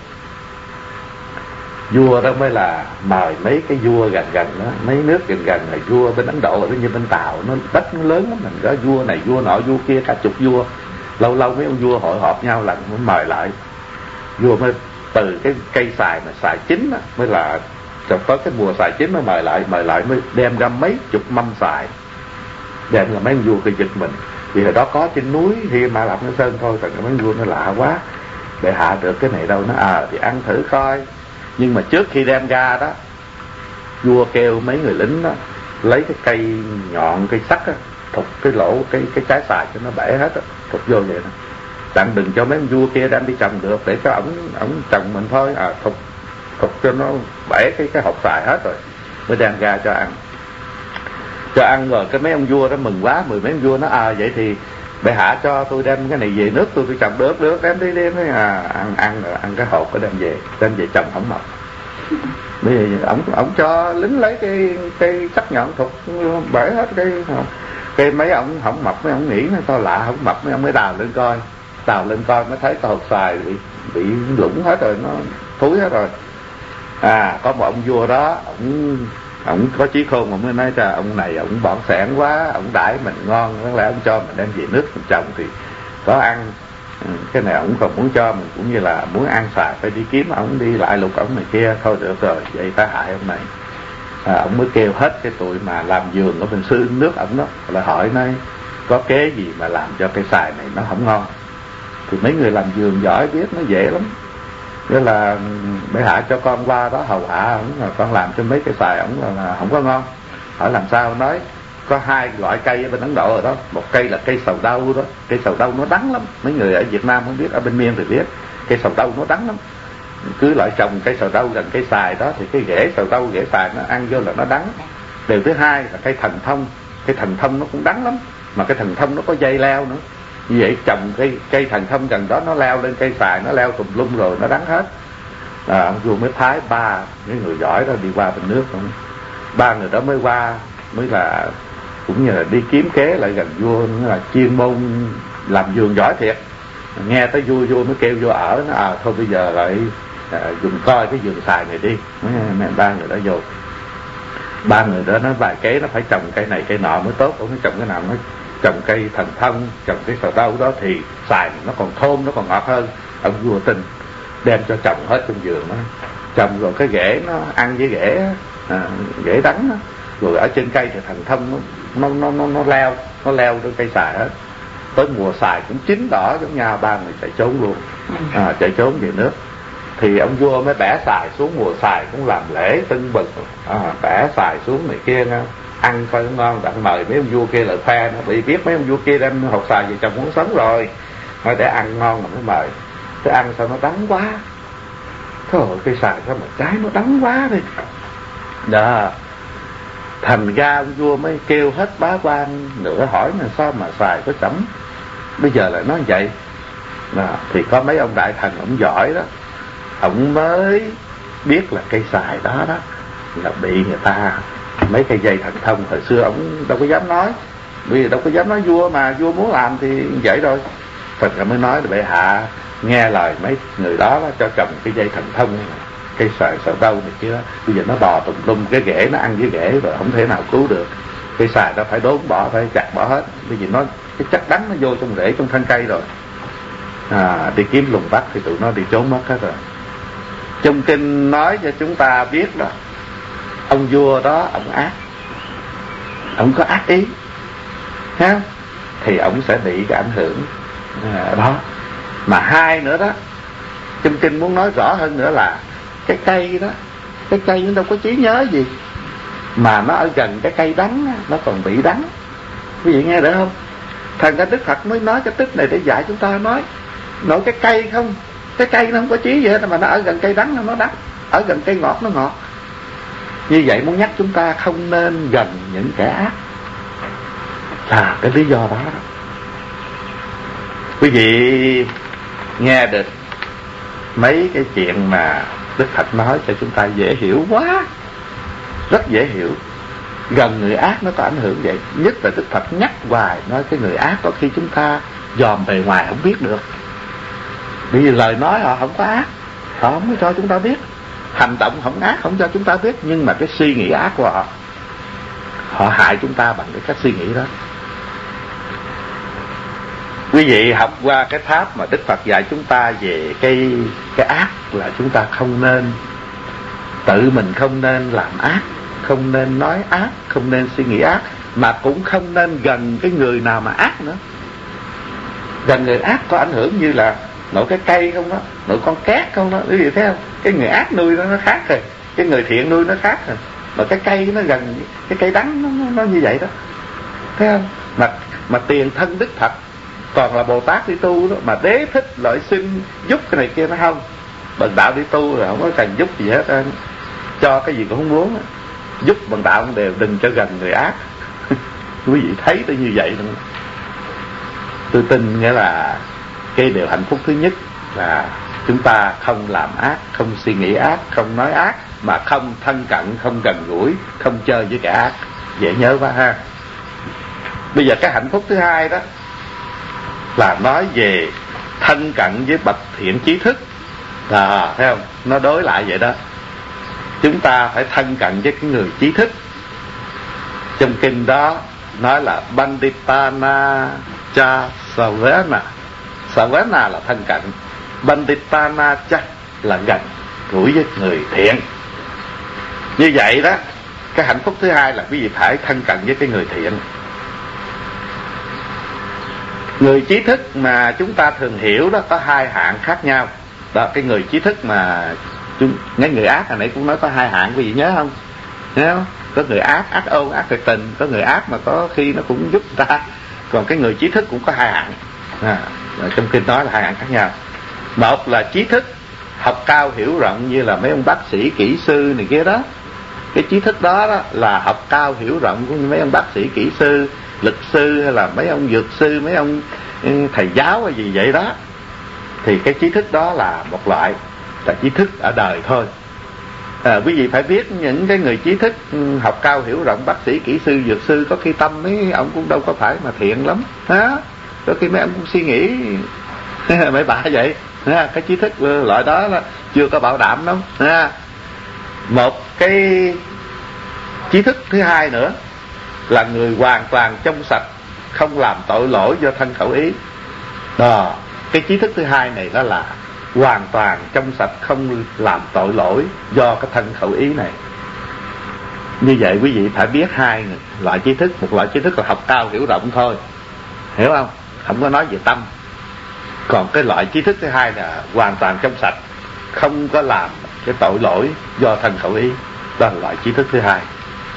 Vua đó mới là mời mấy cái vua gần đó, mấy nước gần là vua bên Ấn Độ, như bên Tàu, nó đất nó lớn lắm. Mình có vua này, vua nọ, vua kia, cả chục vua. Lâu mấy ông vua hội họp nhau lần mới mời lại. Vua mới từ cái cây xoài mà xoài chín đó, mới là cho tới cái mùa xoài chín mới mời lại mới đem ra mấy chục mâm xoài, đem là mấy ông vua cái giật mình. Vì hồi đó có trên núi Hy Mã Lạp Sơn thôi, còn mấy vua nó lạ quá, để hạ được cái này đâu. Nó thì ăn thử coi. Nhưng mà trước khi đem ra đó, vua kêu mấy người lính đó lấy cái cây nhọn, cây sắt á, thục cái lỗ cái trái xoài cho nó bể hết á, thục vô vậy đó. Đặng đừng cho mấy ông vua kia đem đi trồng được, để cho ổng trồng mình thôi. Thục cho nó bể cái hộp xoài hết rồi mới đem ra cho ăn rồi. Cái mấy ông vua đó mừng quá, mấy ông vua nó vậy thì bệ hạ cho tôi đem cái này về nước tôi trồng được, đem đi ăn rồi ăn cái hộp có đem về trồng không mập. Bây giờ ổng cho lính lấy cái sắc nhọn thục bể hết cái mấy ông không mập, mấy ông nghĩ nó to lạ không mập, mấy ông mới đào lên coi mới thấy cái hộp xoài bị lủng hết rồi, nó thúi hết rồi. Có một ông vua đó, ổng có chí khôn, ổng mới nói ra ông này ổng bỏng sẻn quá, ổng đãi mình ngon, có lẽ ổng cho mình đem về nước mình trồng thì có ăn. Cái này ổng còn muốn cho mình cũng như là muốn ăn xoài, phải đi kiếm ổng, đi lại lục ổng này kia. Thôi được rồi, vậy ta hại ông này. Ổng mới kêu hết cái tụi mà làm vườn ở bên xứ nước ổng đó, là hỏi nói có kế gì mà làm cho cây xoài này nó không ngon. Thì mấy người làm vườn giỏi biết nó dễ lắm. Nghĩa là bệ hạ cho con qua đó hầu hạ ổng, là con làm cho mấy cây xoài ổng là không có ngon. Hỏi làm sao? Nói có 2 loại cây ở bên Ấn Độ rồi đó. Một cây là cây sầu đau đó. Cây sầu đau nó đắng lắm. Mấy người ở Việt Nam không biết, ở bên Miên thì biết. Cây sầu đau nó đắng lắm. Cứ loại trồng cây sầu đau gần cây xoài đó thì cái rễ sầu đau, rễ xoài nó ăn vô là nó đắng. Điều thứ hai là cây thần thông. Cây thần thông nó cũng đắng lắm. Mà cái thần thông nó có dây leo nữa. Như vậy trồng cây thần thông gần đó, nó leo lên cây xoài, nó leo tùm lum rồi nó đắng hết. Ông vua mới phái 3 những người giỏi đó đi qua bên nước. 3 người đó mới qua, mới là cũng như là đi kiếm kế lại gần vua, là chuyên môn làm vườn giỏi thiệt. Nghe tới vua mới kêu vua ở, nó thôi bây giờ lại dùng coi cái vườn xoài này đi. Mấy 3 người đó vô. 3 người đó nói vài kế nó phải trồng cây này cây nọ mới tốt. Ông nói trồng cái nào, nó trồng cây thần thông, trồng cây sầu đau đó thì xoài nó còn thơm, nó còn ngọt hơn. Ông vua tin, đem cho trồng hết trong vườn đó. Trồng rồi cái rễ nó ăn với rễ đắng đó. Rồi ở trên cây thì thần thông nó leo trên cây xoài hết. Tới mùa xoài cũng chín đỏ giống nhau, 3 người chạy trốn luôn. Chạy trốn về nước. Thì ông vua mới bẻ xoài xuống, mùa xoài cũng làm lễ tưng bừng. Bẻ xoài xuống này kia ăn coi ngon, đặng mời mấy ông vua kia lại khoe. Nó bị biết mấy ông vua kia đem hột xoài về trồng muốn sống rồi, thôi để ăn ngon mà mới mời. Thế ăn sao nó đắng quá. Thôi cây xoài sao mà trái nó đắng quá đi đó. Thành ra ông vua mới kêu hết bá quan nữa, hỏi là sao mà xoài có chấm bây giờ lại nói vậy đó. Thì có mấy ông đại thần ông giỏi đó, ông mới biết là cây xoài đó là bị người ta mấy cây dây thần thông. Hồi xưa ông đâu có dám nói, vì đâu có dám nói vua, mà vua muốn làm thì vậy rồi. Thật ra mới nói là bệ hạ nghe lời mấy người đó cho trồng cái dây thần thông, cây xoài sầu đau này kia. Bây giờ nó bò tùm lum, cái rễ nó ăn với rễ rồi không thể nào cứu được. Cây xoài đó phải đốn bỏ, phải chặt bỏ hết, bởi vì nó cái chất đắng nó vô trong rễ, trong thân cây rồi. Đi kiếm lùng bắt thì tụi nó đi trốn mất hết rồi. Trong kinh nói cho chúng ta biết đó, ông vua đó ông ác, ông có ác ý ha, thì ông sẽ bị cái ảnh hưởng đó. Mà hai nữa đó, trong kinh muốn nói rõ hơn nữa là cái cây đó, cái cây nó đâu có trí nhớ gì, mà nó ở gần cái cây đắng nó còn bị đắng. Quý vị nghe được không? Thành ra Đức Phật mới nói cái tích này để dạy chúng ta. Nói nổi cái cây không, cái cây nó không có trí gì hết, mà nó ở gần cây đắng nó đắng, ở gần cây ngọt nó ngọt. Như vậy muốn nhắc chúng ta không nên gần những kẻ ác, là cái lý do đó. Quý vị nghe được mấy cái chuyện mà Đức Phật nói cho chúng ta dễ hiểu quá, rất dễ hiểu. Gần người ác nó có ảnh hưởng vậy. Nhất là Đức Phật nhắc hoài, nói cái người ác có khi chúng ta dòm bề ngoài không biết được, bởi vì lời nói họ không có ác, họ không có cho chúng ta biết. Hành động không ác, không cho chúng ta biết, nhưng mà cái suy nghĩ ác của họ, họ hại chúng ta bằng cái cách suy nghĩ đó. Quý vị học qua cái pháp mà Đức Phật dạy chúng ta về cái ác, là chúng ta không nên tự mình, không nên làm ác, không nên nói ác, không nên suy nghĩ ác, mà cũng không nên gần cái người nào mà ác nữa. Gần người ác có ảnh hưởng như là nổi cái cây không đó, nổi con cát không đó. Quý vị thấy không? Cái người ác nuôi nó khác rồi, cái người thiện nuôi nó khác rồi. Mà cái cây nó gần cái cây đắng nó như vậy đó, thấy không? Mà tiền thân Đức Phật còn là Bồ Tát đi tu đó, mà đế thích lợi xin giúp cái này kia nó không. Bần đạo đi tu rồi không có cần giúp gì hết, cho cái gì cũng không muốn, giúp bần đạo đều đừng cho gần người ác. Quý vị thấy tôi như vậy luôn. Tôi tin nghĩa là cái điều hạnh phúc thứ nhất là chúng ta không làm ác, không suy nghĩ ác, không nói ác, mà không thân cận, không gần gũi, không chơi với kẻ ác. Dễ nhớ quá ha. Bây giờ cái hạnh phúc thứ hai đó là nói về thân cận với bậc thiện trí thức. Thấy không? Nó đối lại vậy đó. Chúng ta phải thân cận với cái người trí thức. Trong kinh đó nói là Banditana cha Savana. Savana là thân cận, Banditana cha là gần gũi với người thiện. Như vậy đó, cái hạnh phúc thứ hai là quý vị phải thân cận với cái người thiện. Người trí thức mà chúng ta thường hiểu đó có hai hạng khác nhau. Đó, cái người trí thức mà mấy người ác hồi nãy cũng nói có hai hạng, quý vị nhớ không? Nhớ không? Có người ác ôn, ác tuyệt tình. Có người ác mà có khi nó cũng giúp người ta. Còn cái người trí thức cũng có hai hạng. Trong kinh nói là hai hạng khác nhau. Một là trí thức học cao hiểu rộng, như là mấy ông bác sĩ, kỹ sư này kia đó. Cái trí thức đó là học cao hiểu rộng của mấy ông bác sĩ, kỹ sư, luật sư, hay là mấy ông dược sư, mấy ông thầy giáo hay gì vậy đó. Thì cái trí thức đó là một loại, là trí thức ở đời thôi. Quý vị phải biết những cái người trí thức học cao hiểu rộng, bác sĩ, kỹ sư, dược sư, có khi tâm mấy ông cũng đâu có phải mà thiện lắm ha. Có khi mấy ông cũng suy nghĩ mấy bà vậy. Cái trí thức loại đó là chưa có bảo đảm lắm. Một cái trí thức thứ hai nữa là người hoàn toàn trong sạch, không làm tội lỗi do thân khẩu ý. Đó, cái trí thức thứ hai này đó là hoàn toàn trong sạch, không làm tội lỗi do cái thân khẩu ý này. Như vậy quý vị phải biết hai loại trí thức. Một loại trí thức là học cao hiểu rộng thôi, hiểu không? Không có nói về tâm. Còn cái loại trí thức thứ hai là hoàn toàn trong sạch, không có làm cái tội lỗi do thân khẩu ý. Đó là loại trí thức thứ hai.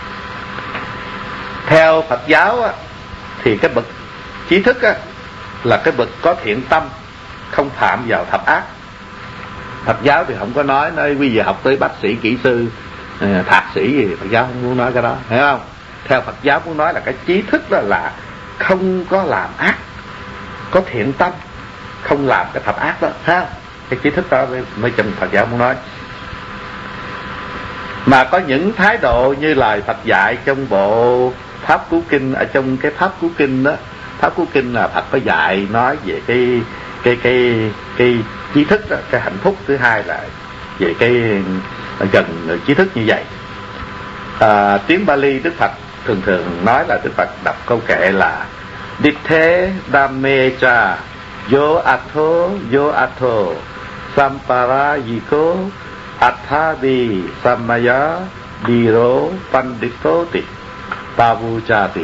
Theo Phật giáo á, thì cái bậc trí thức á, là cái bậc có thiện tâm, không phạm vào thập ác. Phật giáo thì không có nói quý vị học tới bác sĩ, kỹ sư, thạc sĩ gì, Phật giáo không muốn nói cái đó, hiểu không? Theo Phật giáo muốn nói là cái trí thức đó là không có làm ác, có thiện tâm, không làm cái thập ác đó, ha. Cái trí thức đó mới trong Phật giáo muốn nói. Mà có những thái độ như lời Phật dạy trong bộ Pháp Cú Kinh. Ở trong cái Pháp Cú Kinh đó, Pháp Cú Kinh là Phật có dạy nói về cái trí thức đó, cái hạnh phúc. Thứ hai là về cái gần trí thức như vậy. Tiếng Bali Đức Phật thường thường nói là Đức Phật đọc câu kệ là Ditthe Dhammecha yo atho samparayiko Atthadi Samaya Diro Panditoti Pavujati.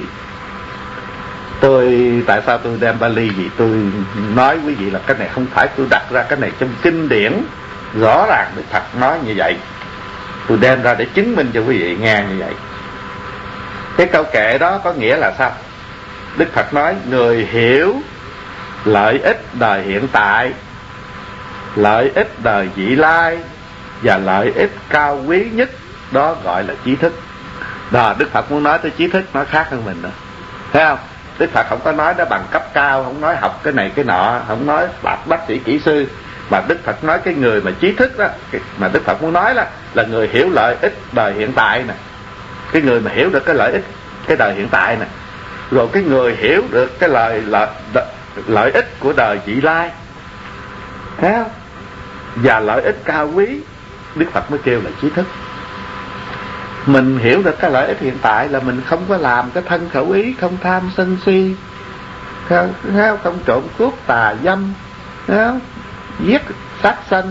Tại sao tôi đem Bali gì? Tôi nói quý vị là cái này không phải tôi đặt ra, cái này trong kinh điển rõ ràng Đức Phật nói như vậy. Tôi đem ra để chứng minh cho quý vị nghe như vậy. Cái câu kệ đó có nghĩa là sao? Đức Phật nói người hiểu lợi ích đời hiện tại, lợi ích đời vị lai và lợi ích cao quý nhất, đó gọi là trí thức. Đó, Đức Phật muốn nói tới trí thức nó khác hơn mình nữa, thấy không? Đức Phật không có nói nó bằng cấp cao, không nói học cái này cái nọ, không nói bác sĩ, kỹ sư, mà Đức Phật nói cái người mà trí thức đó, mà Đức Phật muốn nói là người hiểu lợi ích đời hiện tại nè, cái người mà hiểu được cái lợi ích cái đời hiện tại nè, rồi cái người hiểu được cái lợi ích của đời vị lai, thấy không? Và lợi ích cao quý, Đức Phật mới kêu là trí thức. Mình hiểu được cái lợi ích hiện tại là mình không có làm cái thân khẩu ý, không tham sân si, không trộm cướp tà dâm, giết sát sanh,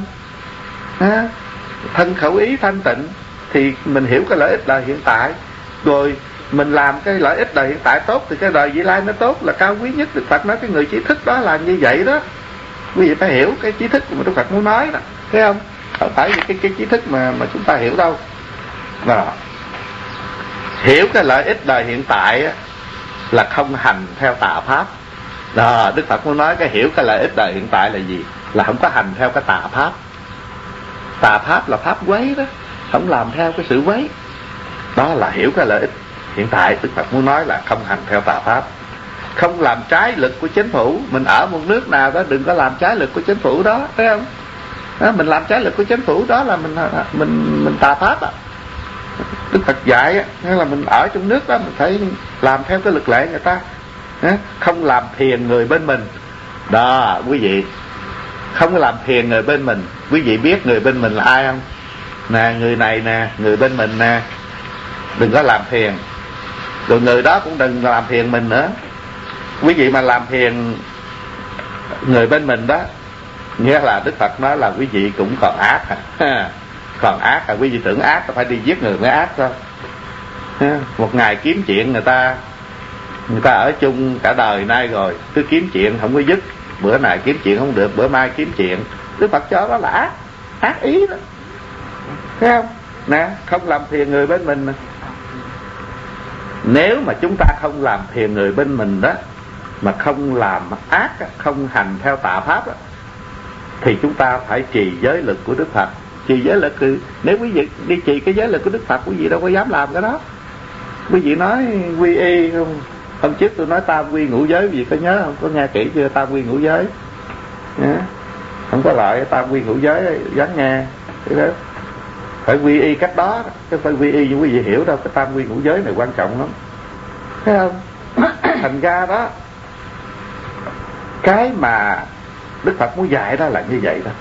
thân khẩu ý thanh tịnh, thì mình hiểu cái lợi ích đời hiện tại, rồi mình làm cái lợi ích đời hiện tại tốt thì cái đời vị lai nó tốt, là cao quý nhất. Đức Phật nói cái người trí thức đó là như vậy đó. Quý vị phải hiểu cái trí thức mà Đức Phật muốn nói đó, thấy không? Không phải cái trí thức mà chúng ta hiểu đâu. Đó. Hiểu cái lợi ích đời hiện tại là không hành theo tà pháp. Đó, Đức Phật muốn nói cái hiểu cái lợi ích đời hiện tại là gì? Là không có hành theo cái tà pháp. Tà pháp là pháp quấy đó, không làm theo cái sự quấy. Đó là hiểu cái lợi ích hiện tại. Đức Phật muốn nói là không hành theo tà pháp, không làm trái luật của chính phủ. Mình ở một nước nào đó đừng có làm trái luật của chính phủ đó, thấy không? Đó, mình làm trái luật của chính phủ đó là mình tà pháp á. Đức Phật dạy là mình ở trong nước đó mình phải làm theo cái luật lệ người ta, không làm phiền người bên mình. Đó quý vị, không có làm phiền người bên mình. Quý vị biết người bên mình là ai không? Nè, người này nè, người bên mình nè, đừng có làm phiền. Rồi người đó cũng đừng làm phiền mình nữa. Quý vị mà làm phiền người bên mình đó, nghĩa là Đức Phật nói là quý vị cũng còn ác à. Còn ác à? Quý vị tưởng ác là phải đi giết người mới ác thôi. Một ngày kiếm chuyện người ta Người ta ở chung cả đời nay rồi, cứ kiếm chuyện không có dứt, bữa này kiếm chuyện không được, bữa mai kiếm chuyện. Đức Phật cho đó là ác ý đó, thấy không? Nè, không làm phiền người bên mình. Nếu mà chúng ta không làm phiền người bên mình đó, mà không làm ác, không hành theo tà pháp đó, thì chúng ta phải trì giới lực của Đức Phật. Trì giới lực thì nếu quý vị đi trì cái giới lực của Đức Phật, quý vị đâu có dám làm cái đó. Quý vị nói quy y không? Hôm trước tôi nói tam quy ngũ giới, quý vị có nhớ không? Có nghe kỹ chưa? Tam quy ngũ giới không có loại tam quy ngũ giới, dám nghe cái đó. Phải quy y cách đó, chứ phải quy y như quý vị hiểu đâu. Cái tam quy ngũ giới này quan trọng lắm, thấy không? Thành ra đó, cái mà Đức Phật muốn dạy đó là như vậy đó.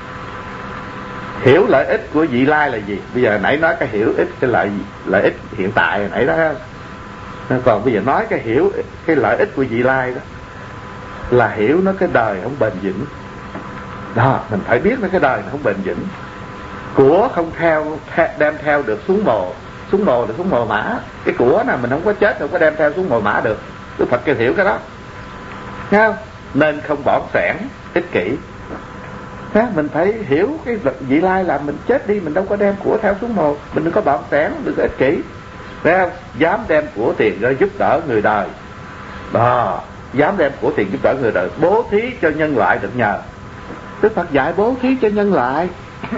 Hiểu lợi ích của vị lai là gì? Bây giờ nãy nói cái hiểu ích, cái lợi ích hiện tại hồi nãy đó. Còn bây giờ nói cái hiểu cái lợi ích của vị lai đó là hiểu nó cái đời không bền vững. Đó, mình phải biết nó cái đời nó không bền vững. Của không đem theo được xuống mồ. Xuống mồ là xuống mồ mã. Cái của nào mình không có chết, không có đem theo xuống mồ mã được. Đức Phật kêu hiểu cái đó, thấy không? Nên không bỏng sẻn, ích kỷ. Mình phải hiểu cái vị lai là mình chết đi, mình đâu có đem của theo xuống mồ. Mình đừng có bỏng sẻn, đừng có ích kỷ, thấy không? Dám đem của tiền ra giúp đỡ người đời đó, dám đem của tiền giúp đỡ người đời, bố thí cho nhân loại được nhờ. Đức Phật dạy bố thí cho nhân loại,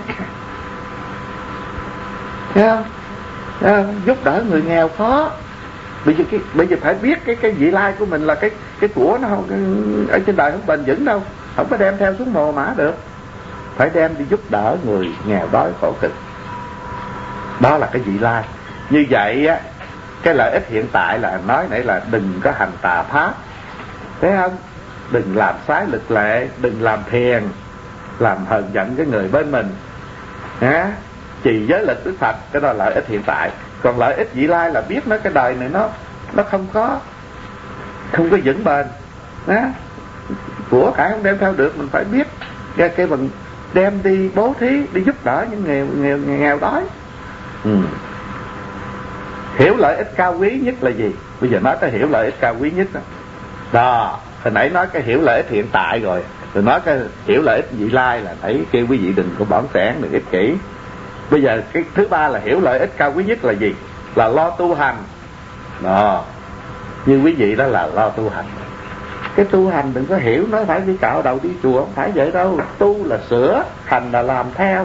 thấy không? Giúp đỡ người nghèo khó. Bây giờ phải biết cái vị lai của mình là cái của nó không, ở trên đời không bền vững đâu, không có đem theo xuống mồ mã được, phải đem đi giúp đỡ người nghèo đói khổ cực. Đó là cái vị lai. Như vậy á, cái lợi ích hiện tại là nói nãy là đừng có hành tà pháp, thấy không? Đừng làm trái lực lệ, đừng làm phiền, làm hờn giận cái người bên mình. Trì giới lực Đức Phật, cái đó là lợi ích hiện tại. Còn lợi ích vị lai là biết nó cái đời này nó không có vững bền. Của cải không đem theo được, mình phải biết cái bằng đem đi bố thí, đi giúp đỡ những nghèo đói. Hiểu lợi ích cao quý nhất là gì? Bây giờ nói tới hiểu lợi ích cao quý nhất đó. Đó, hồi nãy nói cái hiểu lợi ích hiện tại rồi nói cái hiểu lợi ích vị lai là nãy kêu quý vị đừng có bỏng sẻn, đừng ích kỷ. Bây giờ cái thứ ba là hiểu lợi ích cao quý nhất là gì? Là lo tu hành. Đó, như quý vị đó là lo tu hành. Cái tu hành đừng có hiểu nói phải đi cạo đầu đi chùa, không phải vậy đâu. Tu là sửa, hành là làm theo.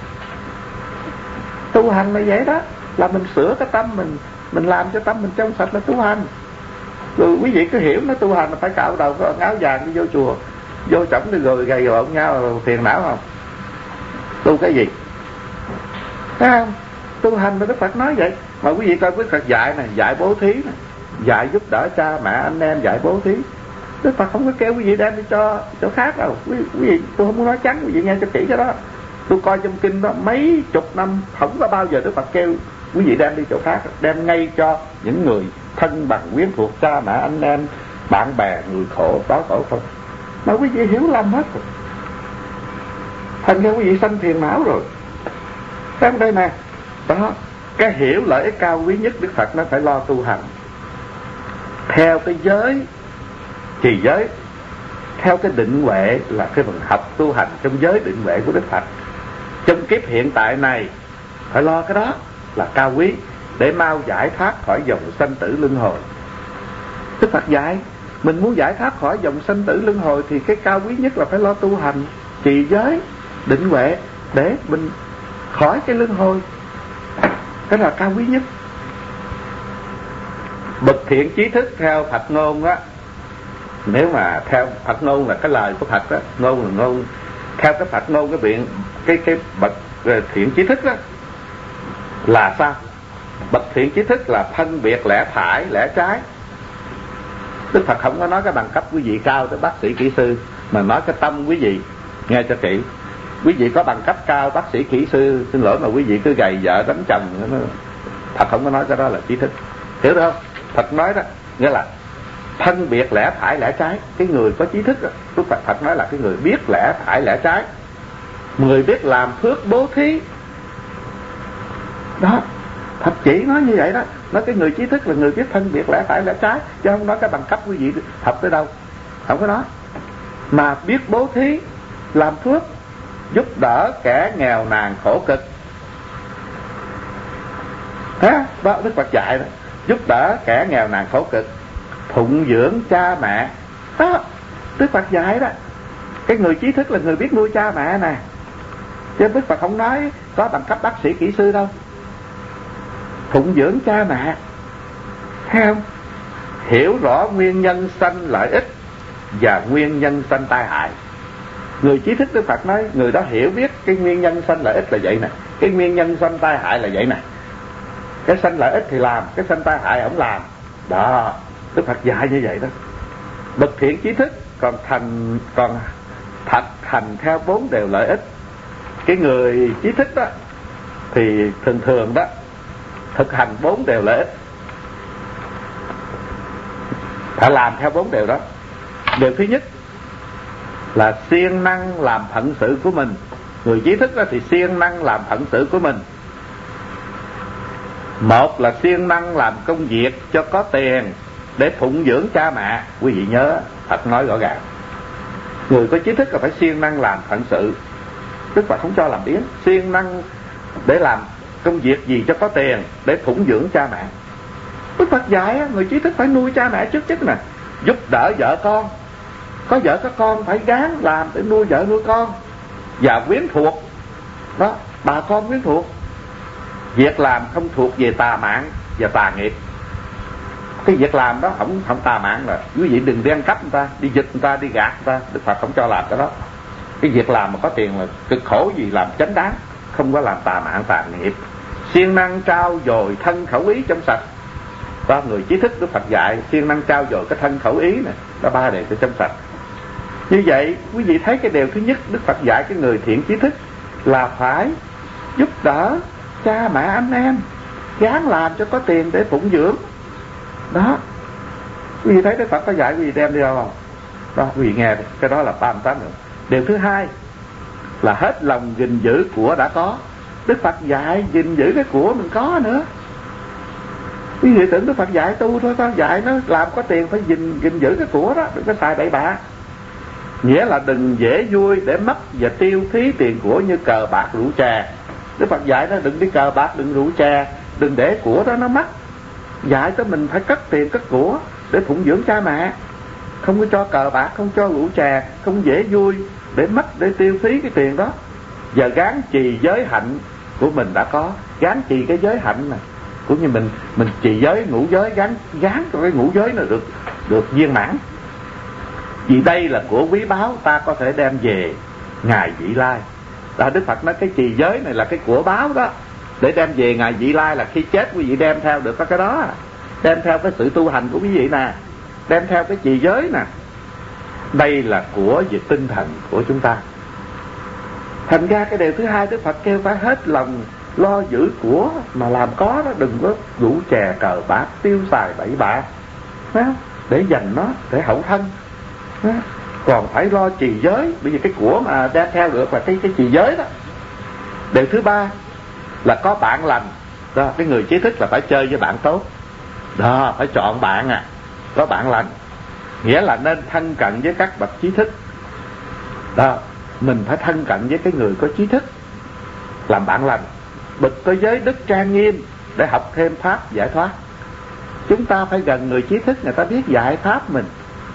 Tu hành là vậy đó, là mình sửa cái tâm mình làm cho tâm mình trong sạch là tu hành. Rồi quý vị cứ hiểu nó tu hành là phải cạo đầu, có áo vàng đi vô chùa, vô chổng đi rồi gầy gọn nhau phiền não không? Tu cái gì? Thấy không? Tu hành mà Đức Phật nói vậy. Mà quý vị coi Đức Phật dạy này, dạy bố thí này, dạy giúp đỡ cha mẹ anh em, dạy bố thí. Đức Phật không có kêu quý vị đem đi cho chỗ khác đâu. Quý vị, tôi không muốn nói trắng, quý vị nghe cho kỹ cái đó. Tôi coi trong kinh đó mấy chục năm không có bao giờ Đức Phật kêu quý vị đem đi chỗ khác, đem ngay cho những người thân bằng quyến thuộc, cha mẹ anh em, bạn bè, người khổ, đói khổ không. Mà quý vị hiểu lầm hết rồi, thành ra quý vị sanh phiền não rồi. Xem đây nè, đó, cái hiểu lợi ích cao quý nhất Đức Phật nó phải lo tu hành theo cái giới, trì giới, theo cái định huệ, là cái phần học tu hành trong giới định huệ của Đức Phật. Trong kiếp hiện tại này phải lo cái đó là cao quý, để mau giải thoát khỏi dòng sanh tử luân hồi. Đức Phật dạy mình muốn giải thoát khỏi dòng sanh tử luân hồi thì cái cao quý nhất là phải lo tu hành, trì giới, định huệ để mình khỏi cái luân hồi. Cái là cao quý nhất. Bậc thiện trí thức theo Phật ngôn á, nếu mà theo Phật ngôn là cái lời của Phật đó, ngôn là ngôn, theo cái Phật ngôn, cái biện cái bậc thiện trí thức đó là sao? Bậc thiện trí thức là phân biệt lẽ phải lẽ trái. Đức Phật không có nói cái bằng cấp quý vị cao tới bác sĩ kỹ sư, mà nói cái tâm quý vị. Nghe cho kỹ, quý vị có bằng cấp cao bác sĩ kỹ sư, xin lỗi mà quý vị cứ gầy vợ đánh chồng, Phật không có nói cái đó là trí thức, hiểu được không? Phật nói đó nghĩa là phân biệt lẽ phải lẽ trái. Cái người có trí thức đó, Đức Phật nói là cái người biết lẽ phải lẽ trái, người biết làm phước bố thí đó. Thập chỉ nói như vậy đó. Nói cái người trí thức là người biết phân biệt lẽ phải lẽ trái, chứ không nói cái bằng cấp quý vị học tới đâu, không có nói. Mà biết bố thí, làm phước, giúp đỡ kẻ nghèo nàn khổ cực. Đó Đức Phật dạy đó. Giúp đỡ kẻ nghèo nàn khổ cực, phụng dưỡng cha mẹ. Đó Đức Phật dạy đó. Cái người trí thức là người biết nuôi cha mẹ nè. Chứ Đức Phật không nói có bằng cấp bác sĩ kỹ sư đâu. Phụng dưỡng cha mẹ, thấy không? Hiểu rõ nguyên nhân sanh lợi ích và nguyên nhân sanh tai hại. Người trí thức Đức Phật nói người đó hiểu biết cái nguyên nhân sanh lợi ích là vậy nè, cái nguyên nhân sanh tai hại là vậy nè. Cái sanh lợi ích thì làm, cái sanh tai hại không làm. Đó Đức Phật dạy như vậy đó. Bậc thiện trí thức còn thật hành theo 4 điều lợi ích. Cái người trí thức đó thì thường đó thực hành 4 điều lợi ích, phải làm theo 4 điều đó. Điều thứ nhất là siêng năng làm phận sự của mình. Người trí thức đó thì siêng năng làm phận sự của mình. Một là siêng năng làm công việc cho có tiền để phụng dưỡng cha mẹ. Quý vị nhớ Phật nói rõ ràng, người có trí thức là phải siêng năng làm phận sự. Đức Phật không cho làm biếng. Siêng năng để làm công việc gì cho có tiền để phụng dưỡng cha mẹ. Đức Phật dạy người trí thức phải nuôi cha mẹ trước nhất nè. Giúp đỡ vợ con, có vợ có con phải gắng làm để nuôi vợ nuôi con. Và quyến thuộc đó, bà con quyến thuộc. Việc làm không thuộc về tà mạng và tà nghiệp. Cái việc làm đó không tà mạng là quý vị đừng đi ăn cắp người ta, đi giật người ta, đi gạt người ta. Đức Phật không cho làm cái đó. Cái việc làm mà có tiền là cực khổ gì làm chánh đáng, không có làm tà mạng tà nghiệp. Siêng năng trau dồi thân khẩu ý trong sạch. Đó, người trí thức Đức Phật dạy siêng năng trau dồi cái thân khẩu ý này, đó 3 điều trong sạch. Như vậy quý vị thấy cái điều thứ nhất Đức Phật dạy cái người thiện trí thức là phải giúp đỡ cha mẹ anh em, gắng làm cho có tiền để phụng dưỡng. Đó, quý vị thấy Đức Phật có dạy quý vị đem đi đâu không? Đó, quý vị nghe cái đó là 38 nữa. Điều thứ hai là hết lòng gìn giữ của đã có. Đức Phật dạy gìn giữ cái của mình có nữa. Quý vị tưởng Đức Phật dạy tu thôi, có dạy nó làm có tiền phải gìn giữ cái của đó, đừng có xài bậy bạ. Nghĩa là đừng dễ vui để mất và tiêu phí tiền của như cờ bạc rượu chè. Đức Phật dạy nó đừng đi cờ bạc, đừng rượu chè, đừng để của đó nó mất. Dạy cho mình phải cất tiền cất của để phụng dưỡng cha mẹ. Không có cho cờ bạc, không cho rượu chè, không dễ vui để mất, để tiêu phí cái tiền đó. Và gán trì giới hạnh của mình đã có. Gán trì cái giới hạnh này, cũng như mình trì giới ngũ giới, gán cho cái ngũ giới nó được viên mãn. Vì đây là của quý báu ta có thể đem về ngày vị lai. Đó, Đức Phật nói cái trì giới này là cái của báu đó, để đem về ngày vị lai, là khi chết quý vị đem theo được cái đó, đem theo cái sự tu hành của quý vị nè, đem theo cái trì giới nè. Đây là của về tinh thần của chúng ta. Thành ra cái điều thứ hai Đức Phật kêu phải hết lòng lo giữ của mà làm có đó, đừng có rượu chè cờ bạc tiêu xài bậy bạ để dành nó để hậu thân. Còn phải lo trì giới, bởi vì cái của mà đem theo được là cái trì giới đó. Điều thứ ba là có bạn lành đó. Cái người trí thức là phải chơi với bạn tốt đó, phải chọn bạn có bạn lành, nghĩa là nên thân cận với các bậc trí thức đó. Mình phải thân cận với cái người có trí thức làm bạn lành, bậc có giới đức trang nghiêm để học thêm pháp giải thoát. Chúng ta phải gần người trí thức, người ta biết dạy pháp mình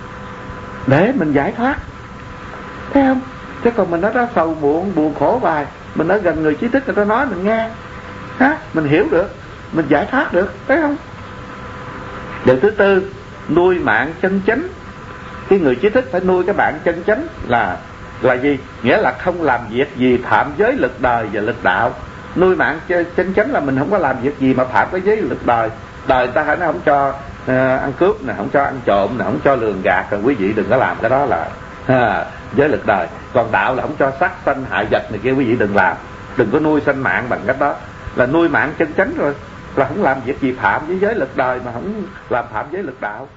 để mình giải thoát, thấy không? Chứ còn mình nói đó sầu muộn buồn khổ hoài, mình ở gần người trí thức người ta nói mình nghe, mình hiểu được, mình giải thoát được, thấy không? Điều thứ tư, nuôi mạng chân chánh. Cái người trí thức phải nuôi cái bạn chân chánh là gì? Nghĩa là không làm việc gì phạm giới lực đời và lực đạo. Nuôi mạng chân chánh là mình không có làm việc gì mà phạm cái giới lực đời. Đời ta nó không cho ăn cướp nè, không cho ăn trộm nè, không cho lường gạt, rồi quý vị đừng có làm cái đó là giới lực đời. Còn đạo là không cho sát sanh hại vật này kia, quý vị đừng làm, đừng có nuôi sanh mạng bằng cách đó. Là nuôi mạng chân chánh rồi, là không làm việc gì phạm với giới lực đời mà không làm phạm giới lực đạo.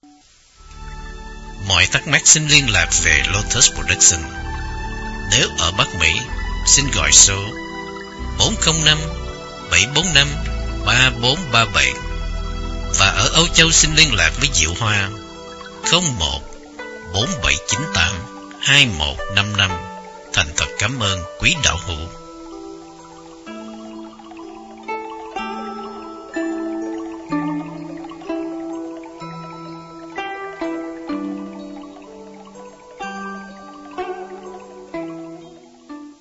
Mọi thắc mắc xin liên lạc về Lotus Production. Nếu ở Bắc Mỹ, xin gọi số 405 745 3437. Và ở Âu Châu xin liên lạc với Diệu Hoa 01 4798 2155. Thành thật cảm ơn quý đạo hữu.